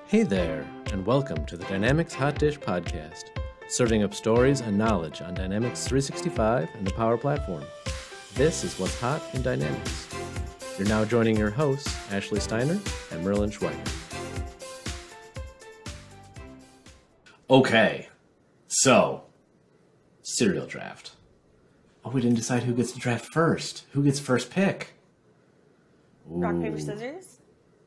Hey there, and welcome to the Dynamics Hot Dish Podcast, serving up stories and knowledge on Dynamics 365 and the Power Platform. This is what's hot in Dynamics. You're now joining your hosts, Ashley Steiner and Merlin Schweiger. Okay, so, cereal draft. Oh, we didn't decide who gets to draft first. Who gets first pick? Ooh. Rock, paper, scissors?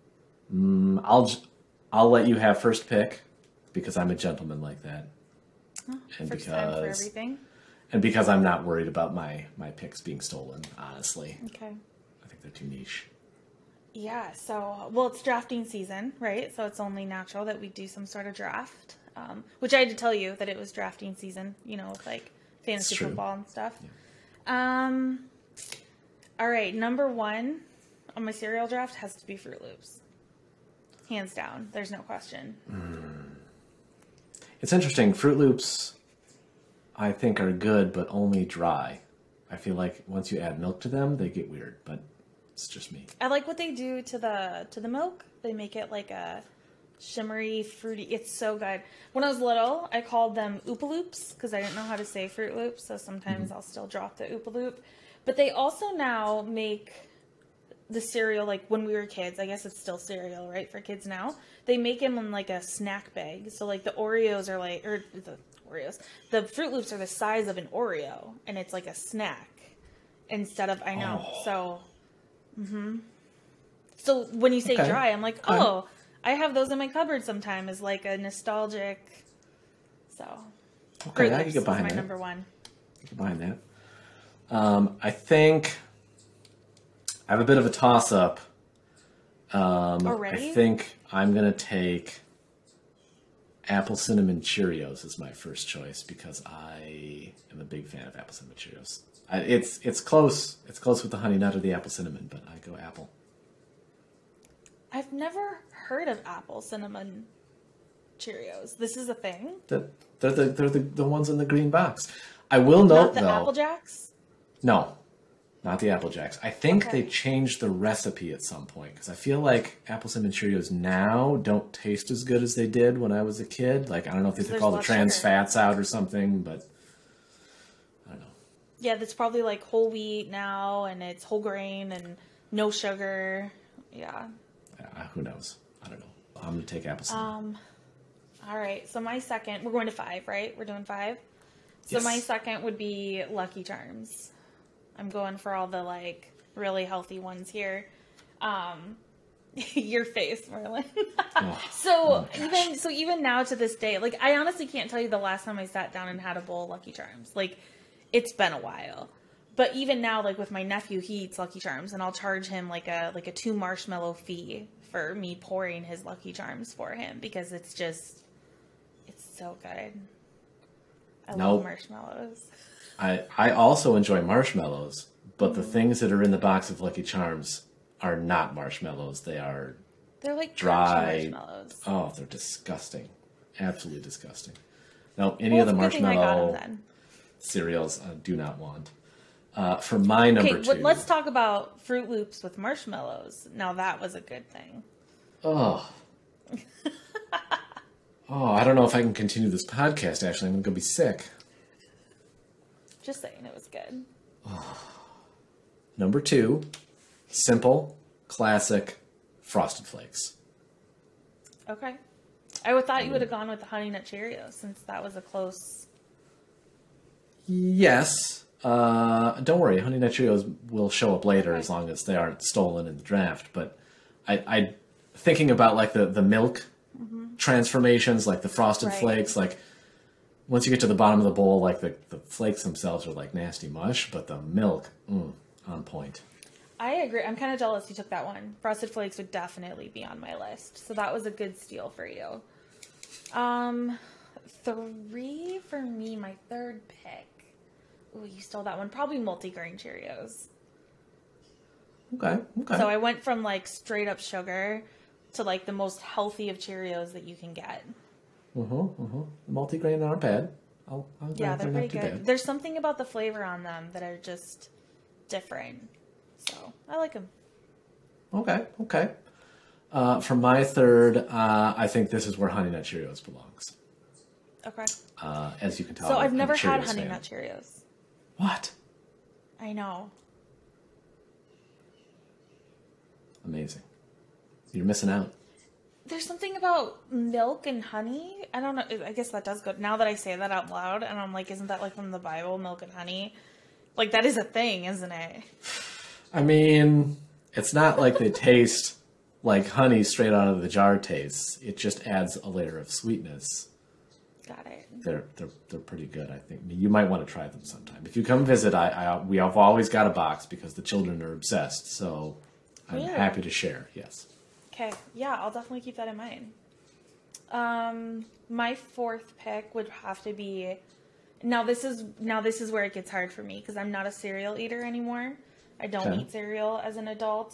I'll let you have first pick because I'm a gentleman like that. And first time for everything. And because I'm not worried about my picks being stolen, honestly. Okay. I think they're too niche. Yeah, so, it's drafting season, right? So it's only natural that we do some sort of draft. Which I had to tell you that it was drafting season, with like fantasy football and stuff. Yeah. All right, number one on my cereal draft has to be Froot Loops. Hands down. There's no question. It's interesting. Froot Loops, I think, are good, but only dry. I feel like once you add milk to them, they get weird, but it's just me. I like what they do to the milk. They make it like a shimmery, fruity. It's so good. When I was little, I called them Oopa Loops because I didn't know how to say Froot Loops, so sometimes I'll still drop the Oopa Loop. But they also now make the cereal, like when we were kids, I guess it's still cereal, right, for kids now. They make them in like a snack bag. So like the Oreos are like, or the Froot Loops are the size of an Oreo, and it's like a snack instead of, So when you say dry, I'm like, I have those in my cupboard sometime as like a nostalgic, Okay, Froot I Loops can get behind is that. my number one. Get behind that. I think I have a bit of a toss-up. Already? I think I'm going to take Apple Cinnamon Cheerios as my first choice because I am a big fan of Apple Cinnamon Cheerios. It's close. It's close with the Honey Nut or the Apple Cinnamon, but I go Apple. I've never heard of Apple Cinnamon Cheerios. This is a thing? They're the ones in the green box. I will note, Not the though... Apple Jacks? No. Not the Apple Jacks. I think they changed the recipe at some point because I feel like Apple Cinnamon Cheerios now don't taste as good as they did when I was a kid. Like, I don't know if they took all the trans fats out or something, but I don't know. Yeah, that's probably like whole wheat now, and it's whole grain and no sugar. Yeah. Who knows? I don't know. I'm going to take Apple Cinnamon. All right. So my second, we're going to 5, right? We're doing 5? So Yes. my second would be Lucky Charms. I'm going for all the like really healthy ones here. Your face, Merlin. So even now to this day, like I honestly can't tell you the last time I sat down and had a bowl of Lucky Charms. Like it's been a while. But even now, like with my nephew, he eats Lucky Charms, and I'll charge him like a 2 marshmallow fee for me pouring his Lucky Charms for him because it's so good. I love marshmallows. I also enjoy marshmallows, but the things that are in the box of Lucky Charms are not marshmallows. They're like dry marshmallows. Oh, they're disgusting. Absolutely disgusting. No, any of the marshmallow cereals I do not want. For my number 2. Let's talk about Froot Loops with marshmallows. Now that was a good thing. Oh, I don't know if I can continue this podcast, Ashley. I'm going to go be sick. Just saying, it was good. Number 2, simple, classic, Frosted Flakes. Okay. I thought you would have gone with the Honey Nut Cheerios since that was a close... Yes. Don't worry, Honey Nut Cheerios will show up later as long as they aren't stolen in the draft. But I thinking about like the milk transformations, like the Frosted Flakes, like once you get to the bottom of the bowl, like the flakes themselves are like nasty mush, but the milk, on point. I agree. I'm kind of jealous you took that one. Frosted Flakes would definitely be on my list. So that was a good steal for you. 3 for me, my third pick. Ooh, you stole that one. Probably multigrain Cheerios. Okay. So I went from like straight up sugar to like the most healthy of Cheerios that you can get. Multigrain aren't bad. They're pretty good. Bad. There's something about the flavor on them that are just different. So I like them. Okay. For my third, I think this is where Honey Nut Cheerios belongs. Okay. As you can tell. So I'm I've never a had Cheerios Honey fan. Nut Cheerios. What? I know. Amazing. You're missing out. There's something about milk and honey. I don't know. I guess that does go. Now that I say that out loud, and I'm like, isn't that like from the Bible, milk and honey? Like, that is a thing, isn't it? I mean, it's not like they taste like honey straight out of the jar tastes. It just adds a layer of sweetness. Got it. They're pretty good, I think. You might want to try them sometime. If you come visit, we have always got a box because the children are obsessed. So I'm Really? happy to share. Yes. Okay. Yeah, I'll definitely keep that in mind. My fourth pick would have to be. Now this is where it gets hard for me because I'm not a cereal eater anymore. I don't Okay. eat cereal as an adult.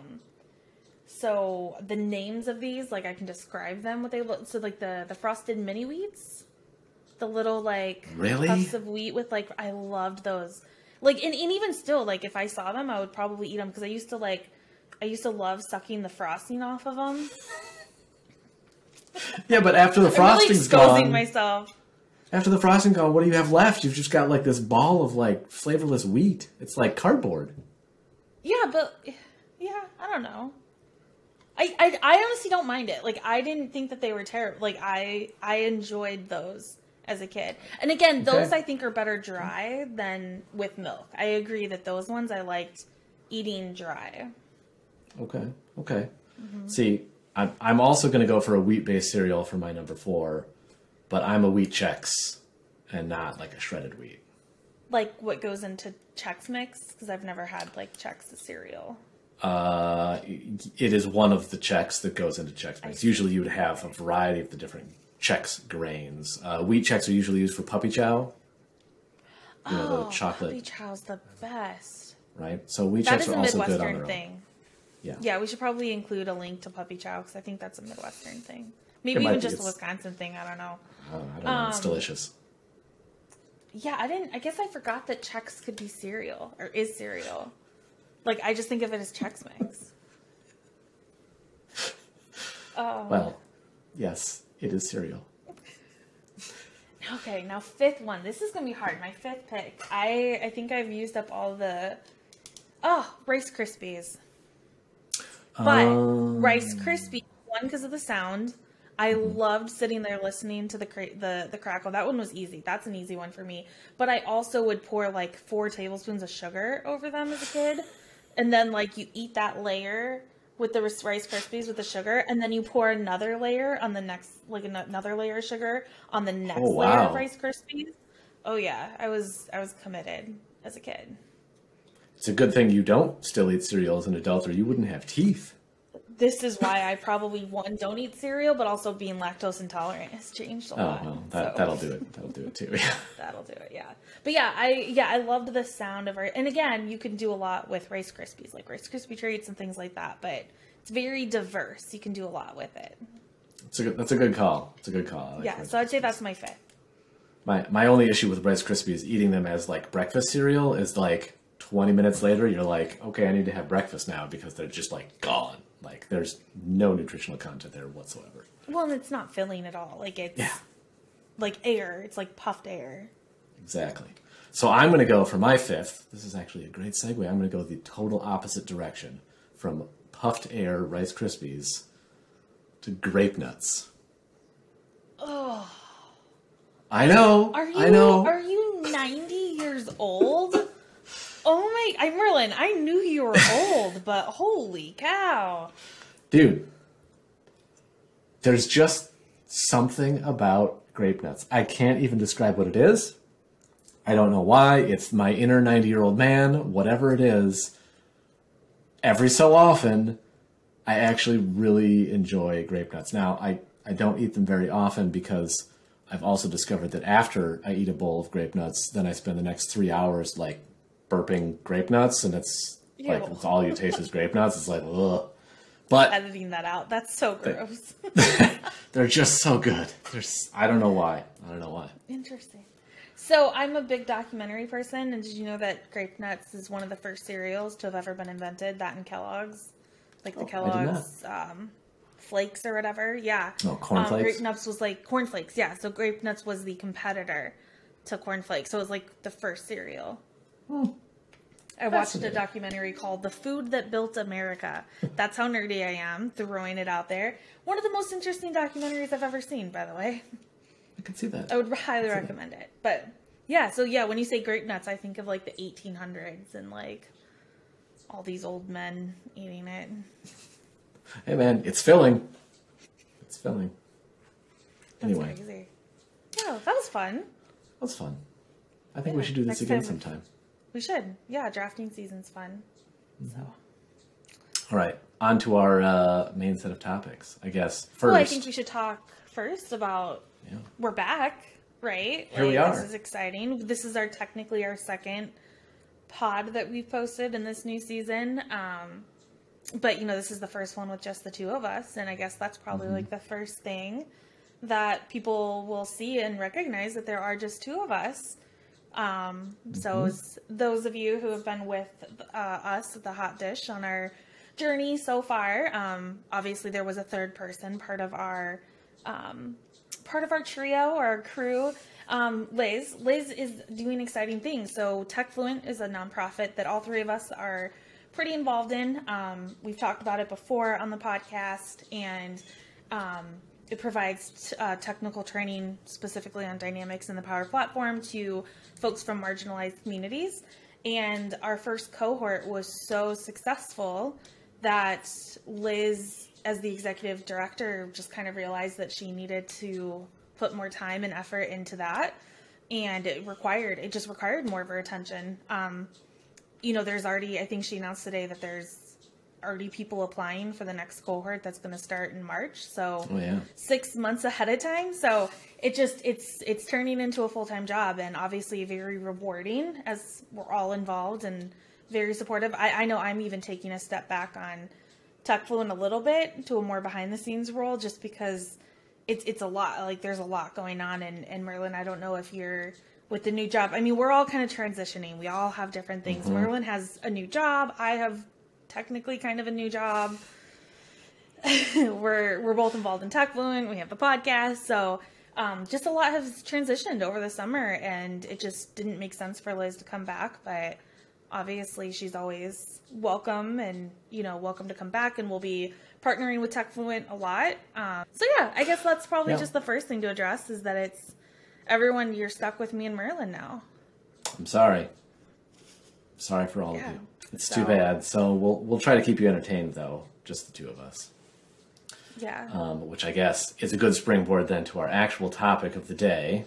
So the names of these, like I can describe them, what they look. So like the frosted mini wheats, the little like Really? puffs of wheat with like, I loved those. Like, and even still, like if I saw them, I would probably eat them because I used to love sucking the frosting off of them. Yeah, but after the I'm really frosting's exposing gone, myself. after the frosting gone, what do you have left? You've just got like this ball of like flavorless wheat. It's like cardboard. Yeah, but yeah, I don't know. I honestly don't mind it. Like, I didn't think that they were terrible. Like, I enjoyed those as a kid. And again, those Okay. I think are better dry than with milk. I agree that those ones I liked eating dry. Okay. Okay. See, I'm also going to go for a wheat-based cereal for my number 4, but I'm a wheat Chex and not like a shredded wheat. Like what goes into Chex Mix, because I've never had like Chex the cereal. It is one of the Chex that goes into Chex Mix. Usually you would have a variety of the different Chex grains. Wheat Chex are usually used for puppy chow. You know, the chocolate, Puppy Chow's the best. right? So wheat That Chex is are a also good on Midwestern their own. thing. Yeah. Yeah, we should probably include a link to Puppy Chow because I think that's a Midwestern thing. Maybe It might even be. just a It's- Wisconsin thing. I don't know. I don't know. It's delicious. Yeah, I guess I forgot that Chex could be cereal or is cereal. Like, I just think of it as Chex Mix. Well, yes, it is cereal. Okay, now fifth one. This is gonna be hard. My fifth pick. I think I've used up all the. Oh, Rice Krispies. But Rice Krispies, one because of the sound. I loved sitting there listening to the crackle. That one was easy. That's an easy one for me. But I also would pour like 4 tablespoons of sugar over them as a kid, and then like you eat that layer with the Rice Krispies with the sugar, and then you pour another layer on the next, like another layer of sugar on the next Oh, layer of wow. Rice Krispies. Oh yeah, I was committed as a kid. It's a good thing you don't still eat cereal as an adult, or you wouldn't have teeth. This is why I probably don't eat cereal, but also being lactose intolerant has changed a Oh, lot. well, so that'll do it. That'll do it too. Yeah. that'll do it. Yeah, but yeah, I loved the sound of it. And again, you can do a lot with Rice Krispies, like Rice Krispie treats and things like that. But it's very diverse. You can do a lot with it. That's a good call. It's a good call. I like Yeah, Rice so I'd say Krispies. that's my fifth. My only issue with Rice Krispies eating them as like breakfast cereal is like 20 minutes later you're like, okay, I need to have breakfast now because they're just like gone. Like there's no nutritional content there whatsoever. Well, and it's not filling at all. Like it's Yeah. like air. It's like puffed air. Exactly. So I'm going to go for my fifth. This is actually a great segue. I'm going to go the total opposite direction from puffed air Rice Krispies to grape nuts. Oh, I know. I know. Are you 90 years old? Oh my, Merlin, I knew you were old, but holy cow. Dude, there's just something about grape nuts. I can't even describe what it is. I don't know why. It's my inner 90-year-old man, whatever it is. Every so often, I actually really enjoy grape nuts. Now, I don't eat them very often because I've also discovered that after I eat a bowl of grape nuts, then I spend the next 3 hours like burping grape nuts, and it's like Ew. it's all you taste is grape nuts. It's like, ugh. But Editing that out. That's so gross. they're just so good. I don't know why. Interesting. So I'm a big documentary person, and did you know that grape nuts is one of the first cereals to have ever been invented? That and Kellogg's, like the I did not. Kellogg's flakes or whatever. Yeah. Oh, cornflakes? Grape Nuts was like cornflakes. Yeah. So Grape Nuts was the competitor to cornflakes. So it was like the first cereal. I watched a documentary called The Food That Built America. That's how nerdy I am, throwing it out there. One of the most interesting documentaries I've ever seen, by the way. I can see that. I would highly recommend it. But yeah, so yeah, when you say Grape Nuts, I think of like the 1800s and like all these old men eating it. Hey man, it's filling. It's filling. Anyway. That's crazy. Yeah, that was fun. That was fun. I think we should do this again sometime. We should. Yeah, drafting season's fun. So. All right, on to our main set of topics, I guess. First. Well, I think we should talk first about we're back, right? Here we are. This is exciting. This is technically our second pod that we've posted in this new season. But, this is the first one with just the two of us. And I guess that's probably like the first thing that people will see and recognize, that there are just two of us. So those of you who have been with us at the Hot Dish on our journey so far, obviously there was a third person, part of our trio or our crew. Liz is doing exciting things. So TechFluent is a nonprofit that all three of us are pretty involved in. We've talked about it before on the podcast, and it provides technical training specifically on Dynamics and the Power Platform to folks from marginalized communities. And our first cohort was so successful that Liz, as the executive director, just kind of realized that she needed to put more time and effort into that. And it just required more of her attention. There's already, I think she announced today that there's already people applying for the next cohort that's going to start in March. So 6 months ahead of time. So it's turning into a full-time job, and obviously very rewarding, as we're all involved and very supportive. I know I'm even taking a step back on TechFluent a little bit to a more behind the scenes role, just because it's a lot, like there's a lot going on. And Merlin, I don't know if you're with the new job. I mean, we're all kind of transitioning. We all have different things. Merlin has a new job. I have technically kind of a new job. We're both involved in TechFluent. We have the podcast. So just a lot has transitioned over the summer, and it just didn't make sense for Liz to come back. But obviously she's always welcome, and, welcome to come back, and we'll be partnering with TechFluent a lot. So yeah, I guess that's probably just the first thing to address, is that it's everyone, you're stuck with me and Merlin now. I'm sorry. Sorry for all of you. It's too bad. So we'll try to keep you entertained, though, just the two of us. Yeah. Which I guess is a good springboard then to our actual topic of the day,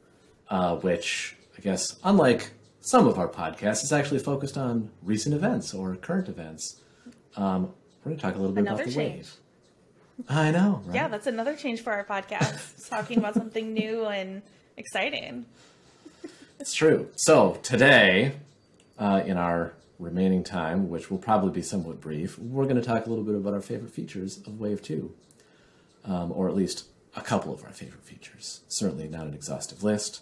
which I guess, unlike some of our podcasts, is actually focused on recent events or current events. We're going to talk a little bit about the wave. I know, right? Yeah, that's another change for our podcast. Talking about something new and exciting. It's true. So today, in our remaining time, which will probably be somewhat brief, we're going to talk a little bit about our favorite features of Wave 2. Or at least a couple of our favorite features. Certainly not an exhaustive list.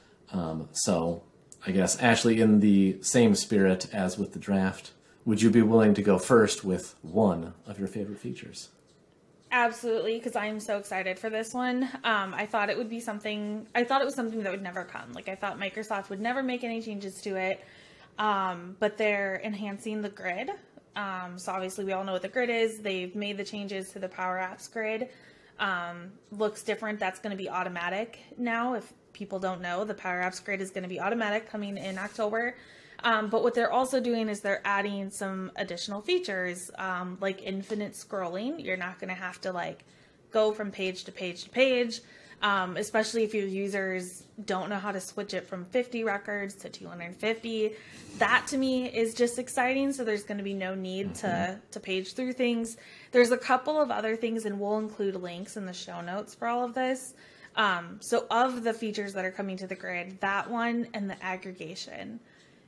So I guess, Ashley, in the same spirit as with the draft, would you be willing to go first with one of your favorite features? Absolutely, because I'm so excited for this one. I thought it was something that would never come. Like, I thought Microsoft would never make any changes to it. But they're enhancing the grid. So obviously we all know what the grid is. They've made the changes to the Power Apps grid. Looks different. That's going to be automatic now. If people don't know, the Power Apps grid is going to be automatic coming in October. But what they're also doing is they're adding some additional features, like infinite scrolling. You're not going to have to go from page to page to page. Especially if your users don't know how to switch it from 50 records to 250. That to me is just exciting. So there's going to be no need to page through things. There's a couple of other things, and we'll include links in the show notes for all of this. So of the features that are coming to the grid, that one and the aggregation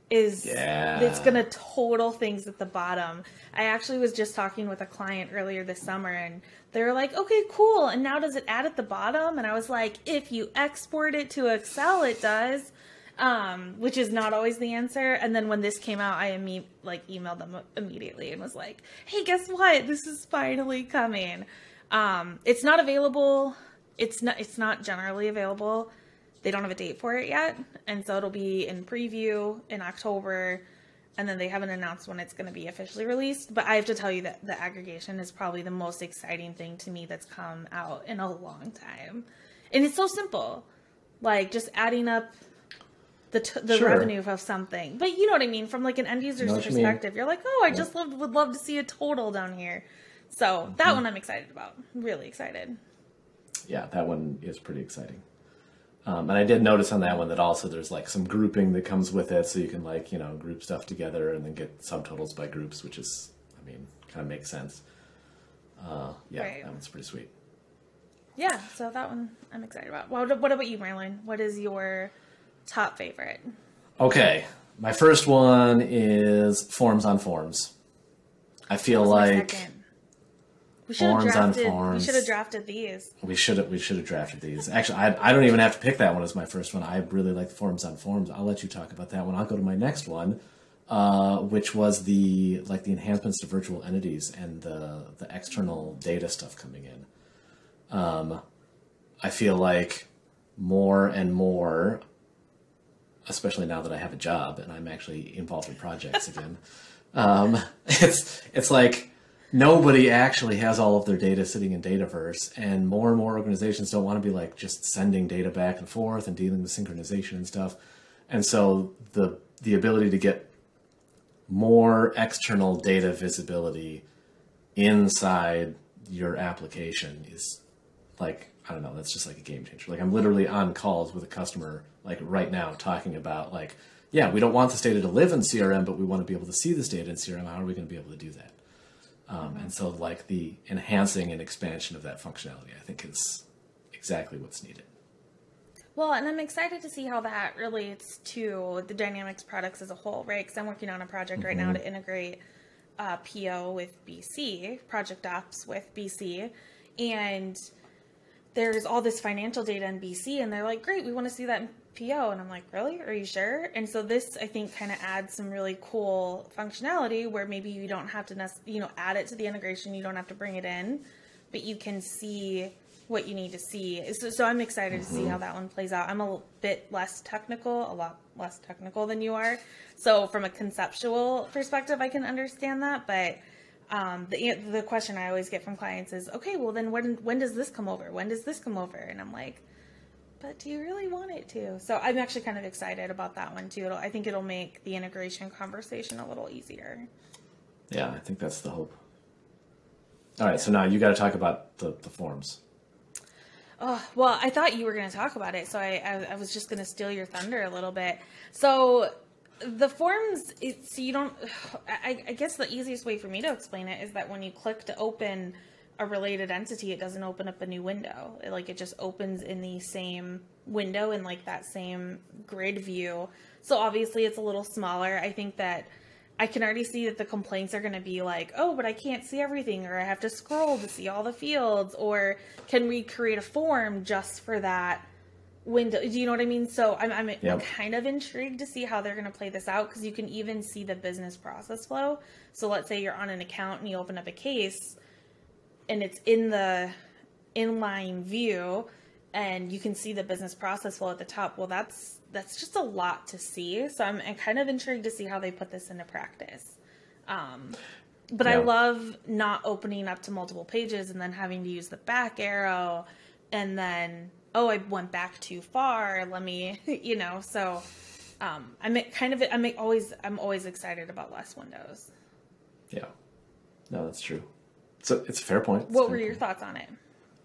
it's going to total things at the bottom. I actually was just talking with a client earlier this summer, and they were like, okay, cool. And now does it add at the bottom? And I was like, if you export it to Excel, it does, which is not always the answer. And then when this came out, I emailed them immediately and was like, hey, guess what? This is finally coming. It's not available. It's not generally available. They don't have a date for it yet. And so it'll be in preview in October. And then they haven't announced when it's going to be officially released. But I have to tell you that the aggregation is probably the most exciting thing to me that's come out in a long time. And it's so simple. Like just adding up the Sure. revenue of something. But you know what I mean? From like an end user's perspective, you're like, oh, I just would love to see a total down here. So that one I'm excited about. Really excited. Yeah, that one is pretty exciting. And I did notice on that one that also there's like some grouping that comes with it, so you can like, group stuff together and then get subtotals by groups, which is, kind of makes sense. Yeah, Right. That one's pretty sweet. Yeah, so that one I'm excited about. What about you, Marilyn? What is your top favorite? Okay, my first one is Forms on Forms. I feel That was my like second. We should have Forms on drafted. We Forms. should have drafted these. we should have drafted these. Actually, I don't even have to pick that one as my first one. I really like the Forms on Forms. I'll let you talk about that one. I'll go to my next one, which was the enhancements to virtual entities and the external data stuff coming in. I feel like more and more, especially now that I have a job and I'm actually involved in projects again, it's like nobody actually has all of their data sitting in Dataverse, and more organizations don't want to be like just sending data back and forth and dealing with synchronization and stuff. And so the ability to get more external data visibility inside your application is like, I don't know, that's just like a game changer. Like I'm literally on calls with a customer like right now talking about like, yeah, we don't want this data to live in CRM, but we want to be able to see this data in CRM. How are we going to be able to do that? And so like the enhancing and expansion of that functionality, I think is exactly what's needed. Well, and I'm excited to see how that relates to the Dynamics products as a whole, right? Because I'm working on a project right now to integrate PO with BC, Project Ops with BC, and there's all this financial data in BC, and they're like, great, we want to see that in PO. And I'm like, really? Are you sure? And so this, I think, kind of adds some really cool functionality where maybe you don't have to, add it to the integration. You don't have to bring it in, but you can see what you need to see. So I'm excited to see how that one plays out. I'm a lot less technical than you are. So from a conceptual perspective, I can understand that, but the question I always get from clients is, okay, well then when does this come over? When does this come over? And I'm like, but do you really want it to? So I'm actually kind of excited about that one too. I think it'll make the integration conversation a little easier. Yeah, I think that's the hope. All right, so now you got to talk about the forms. Oh, well, I thought you were going to talk about it, so I was just going to steal your thunder a little bit. So the forms, so you don't, I guess the easiest way for me to explain it is that when you click to open a related entity, it doesn't open up a new window. It just opens in the same window in like that same grid view. So obviously it's a little smaller. I think that I can already see that the complaints are going to be like, oh, but I can't see everything, or I have to scroll to see all the fields, or can we create a form just for that window? Do you know what I mean? So I'm kind of intrigued to see how they're going to play this out, because you can even see the business process flow. So let's say you're on an account and you open up a case and it's in the inline view and you can see the business process flow at the top. Well, that's just a lot to see. So I'm kind of intrigued to see how they put this into practice. But I love not opening up to multiple pages and then having to use the back arrow and then, oh, I went back too far. Let me, so I'm always excited about less windows. Yeah, no, that's true. So it's a fair point. What were your thoughts on it?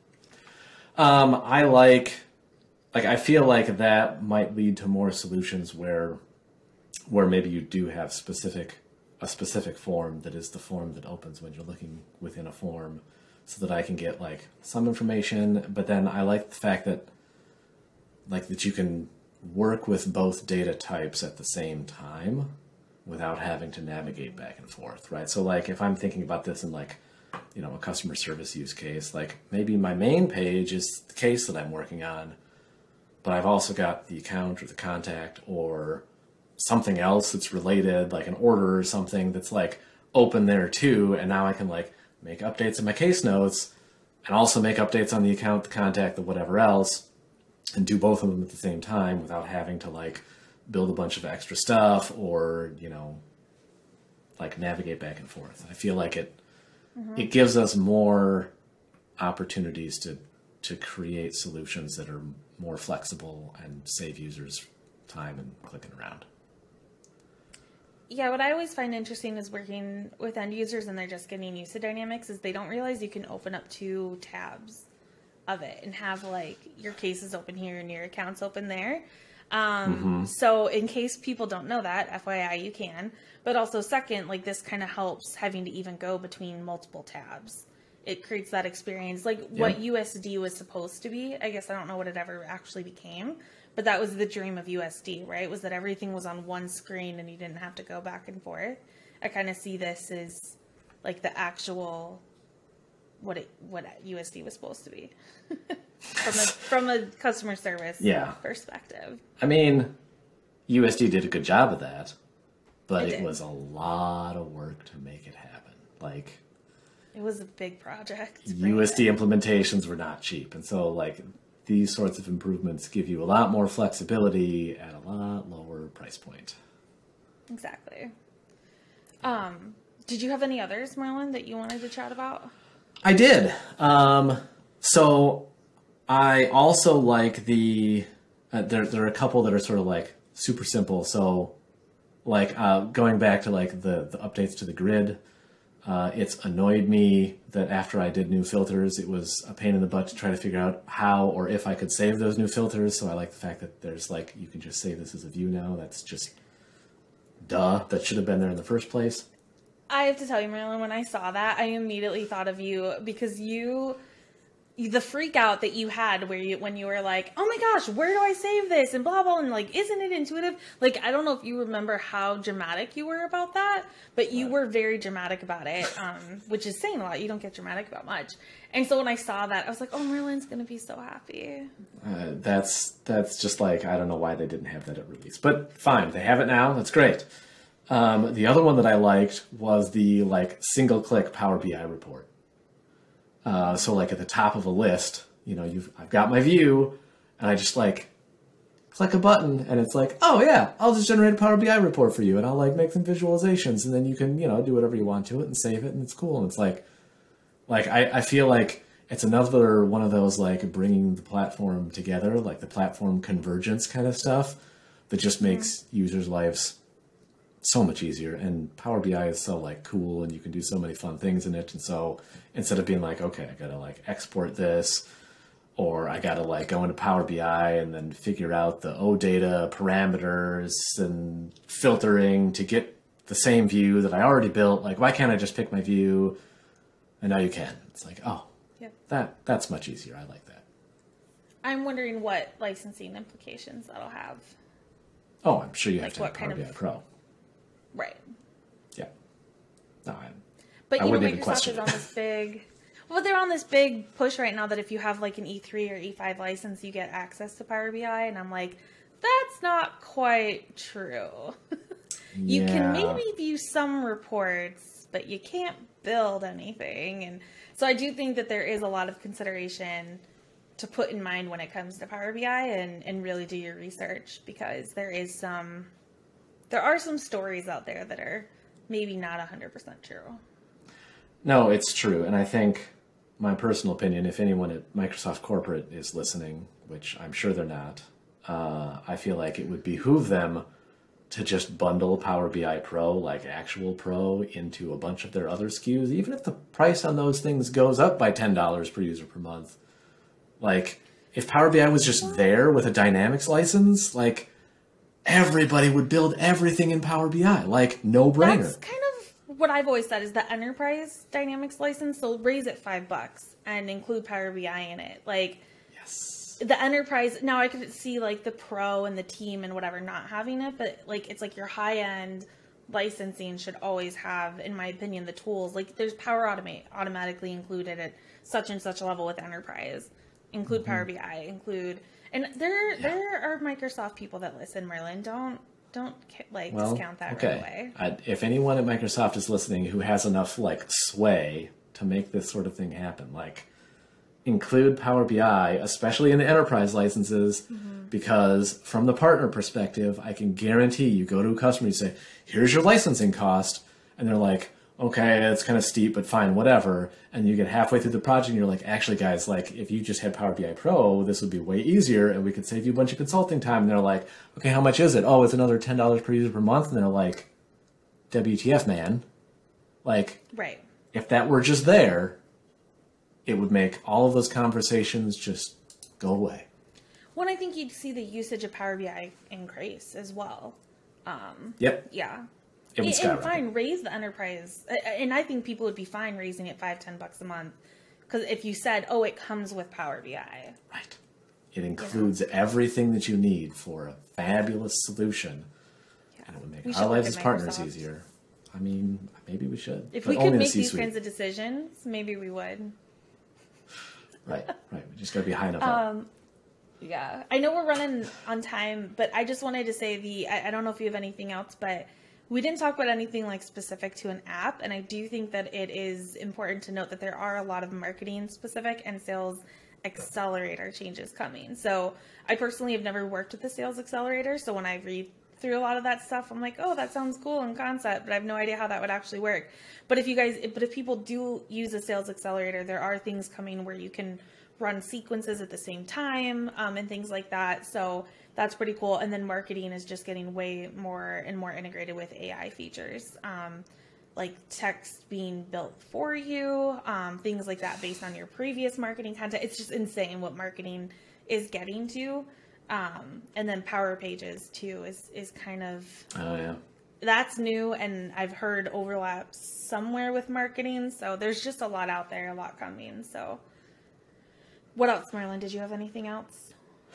I feel like that might lead to more solutions where maybe you do have a specific form that is the form that opens when you're looking within a form, so that I can get like some information. But then I like the fact that that you can work with both data types at the same time without having to navigate back and forth, right? So like if I'm thinking about this in a customer service use case, like maybe my main page is the case that I'm working on, but I've also got the account or the contact or something else that's related, like an order or something that's like open there too. And now I can like make updates in my case notes and also make updates on the account, the contact, the whatever else, and do both of them at the same time without having to like build a bunch of extra stuff or, you know, like navigate back and forth. I feel like it gives us more opportunities to create solutions that are more flexible and save users time and clicking around. Yeah, what I always find interesting is working with end users and they're just getting used to Dynamics is they don't realize you can open up 2 tabs of it and have like your cases open here and your accounts open there. So in case people don't know that, FYI, you can. But also second, like this kind of helps having to even go between multiple tabs. It creates that experience, like what USD was supposed to be. I guess I don't know what it ever actually became, but that was the dream of USD, right? Was that everything was on one screen and you didn't have to go back and forth. I kind of see this as like the actual what USD was supposed to be from a customer service perspective. I mean, USD did a good job of that, but it was a lot of work to make it happen. Like, it was a big project. USD implementations were not cheap. And so like these sorts of improvements give you a lot more flexibility at a lot lower price point. Exactly. Did you have any others, Marlon, that you wanted to chat about? I did. So I also like the, there are a couple that are sort of like super simple. So like going back to like the updates to the grid, it's annoyed me that after I did new filters, it was a pain in the butt to try to figure out how or if I could save those new filters. So I like the fact that there's like, you can just save this as a view now. That's just duh. That should have been there in the first place. I have to tell you, Marilyn, when I saw that, I immediately thought of you because the freak out that you had when you were like, oh my gosh, where do I save this? And blah, blah, and like, isn't it intuitive? Like, I don't know if you remember how dramatic you were about that, but you were very dramatic about it, which is saying a lot. You don't get dramatic about much. And so when I saw that, I was like, oh, Marilyn's going to be so happy. That's just like, I don't know why they didn't have that at release, but fine. They have it now. That's great. The other one that I liked was the like single click Power BI report. So like at the top of a list, you know, I've got my view and I just like click a button and it's like, oh yeah, I'll just generate a Power BI report for you and I'll like make some visualizations and then you can, you know, do whatever you want to it and save it and it's cool. And it's like I feel like it's another one of those like bringing the platform together, like the platform convergence kind of stuff that just makes users' lives so much easier. And Power BI is so like cool and you can do so many fun things in it. And so instead of being like, okay, I gotta like export this or I gotta like go into Power BI and then figure out the OData parameters and filtering to get the same view that I already built. Like, why can't I just pick my view? And now you can. It's like, oh, that's much easier. I like that. I'm wondering what licensing implications that'll have. Oh, I'm sure you have to have Power BI Pro. Right. Yeah. No, but you know, Microsoft is on this big. Well, they're on this big push right now that if you have like an E3 or E5 license, you get access to Power BI, and I'm like, that's not quite true. You can maybe view some reports, but you can't build anything, and so I do think that there is a lot of consideration to put in mind when it comes to Power BI and really do your research because there are some stories out there that are maybe not 100% true. No, it's true. And I think my personal opinion, if anyone at Microsoft Corporate is listening, which I'm sure they're not, I feel like it would behoove them to just bundle Power BI Pro, like actual Pro, into a bunch of their other SKUs, even if the price on those things goes up by $10 per user per month. Like, if Power BI was just there with a Dynamics license, like, everybody would build everything in Power BI, like no brainer. That's kind of what I've always said is the enterprise Dynamics license, they'll raise it $5 and include Power BI in it. Like, yes, the enterprise, now I could see like the pro and the team and whatever not having it, but like, it's like your high end licensing should always have, in my opinion, the tools. Like there's Power Automate automatically included at such and such a level with enterprise. Include Power BI, include... And there are Microsoft people that listen, Merlin. Don't discount that right away. If anyone at Microsoft is listening who has enough like sway to make this sort of thing happen, like include Power BI, especially in the enterprise licenses, because from the partner perspective, I can guarantee you go to a customer, you say, here's your licensing cost. And they're like, okay, it's kind of steep, but fine, whatever. And you get halfway through the project and you're like, actually guys, like if you just had Power BI Pro, this would be way easier and we could save you a bunch of consulting time. And they're like, okay, how much is it? Oh, it's another $10 per user per month. And they're like, WTF, man. Like, Right. if that were just there, it would make all of those conversations just go away. Well, I think you'd see the usage of Power BI increase as well. Yep. Yeah. It would And skyrocket. fine, raise the enterprise. And I think people would be fine raising it $5-10 a month. Because if you said, oh, it comes with Power BI. Right. It includes everything that you need for a fabulous solution. Yeah. And it would make We our should lives look as at partners Microsoft. easier. I mean, maybe we should. If but we only could in the make these C-suite. kinds of decisions, maybe we would. Right. We just got to be high enough up. Yeah, I know we're running on time, but I just wanted to say I don't know if you have anything else, but we didn't talk about anything like specific to an app. And I do think that it is important to note that there are a lot of marketing specific and sales accelerator changes coming. So I personally have never worked with the sales accelerator. So when I read through a lot of that stuff, I'm like, oh, that sounds cool in concept, but I have no idea how that would actually work. But if people do use a sales accelerator, there are things coming where you can run sequences at the same time and things like that. So that's pretty cool. And then marketing is just getting way more and more integrated with AI features, like text being built for you, things like that based on your previous marketing content. It's just insane what marketing is getting to. And then Power Pages too is kind of, Oh, yeah. that's new, and I've heard overlaps somewhere with marketing. So there's just a lot out there, a lot coming. So what else, Marlon? Did you have anything else?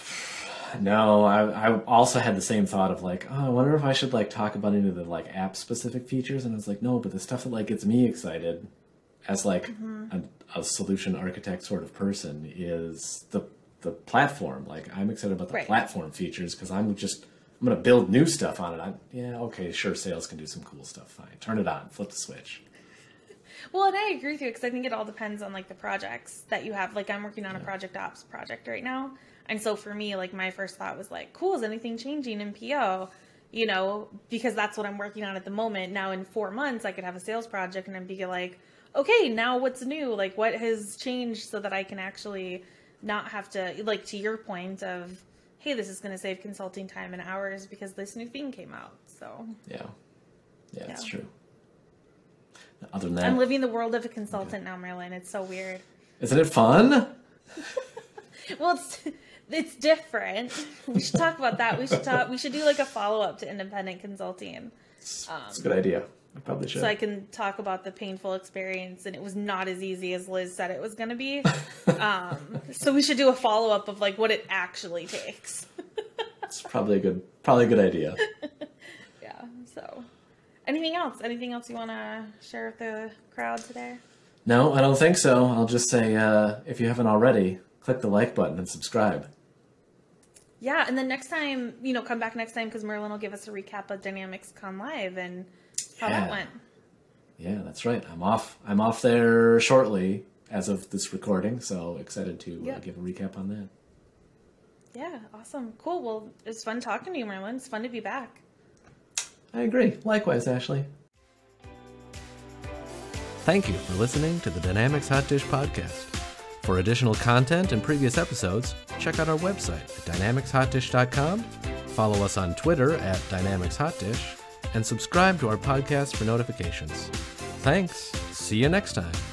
No, I also had the same thought of like, oh, I wonder if I should like talk about any of the like app specific features. And I was like, no, but the stuff that like gets me excited as like a solution architect sort of person is the platform. Like I'm excited about the Right. platform features because I'm going to build new stuff on it. Okay, sure, sales can do some cool stuff. Fine. Turn it on, flip the switch. Well, and I agree with you because I think it all depends on like the projects that you have. Like I'm working on a project ops project right now. And so for me, like my first thought was like, cool, is anything changing in PO? You know, because that's what I'm working on at the moment. Now in 4 months, I could have a sales project and then be like, okay, now what's new? Like what has changed so that I can actually not have to, like to your point of, hey, this is going to save consulting time and hours because this new thing came out. So Yeah, it's Yeah. true. Other than that, I'm living the world of a consultant now, Marilyn. It's so weird. isn't it fun? Well, it's different. We should talk about that. We should do like a follow-up to independent consulting. It's a good idea. I probably should. So I can talk about the painful experience, and it was not as easy as Liz said it was going to be. So we should do a follow-up of like what it actually takes. It's probably a good idea. Yeah. So anything else? Anything else you want to share with the crowd today? No, I don't think so. I'll just say, if you haven't already, click the like button and subscribe. Yeah, and then next time, come back next time because Merlin will give us a recap of Dynamics Con Live and how that went. Yeah, that's right. I'm off there shortly as of this recording, so excited to give a recap on that. Yeah, awesome. Cool. Well, it was fun talking to you, Merlin. It's fun to be back. I agree. Likewise, Ashley. Thank you for listening to the Dynamics Hot Dish podcast. For additional content and previous episodes, check out our website at dynamicshotdish.com, follow us on Twitter at dynamicshotdish, and subscribe to our podcast for notifications. Thanks. See you next time.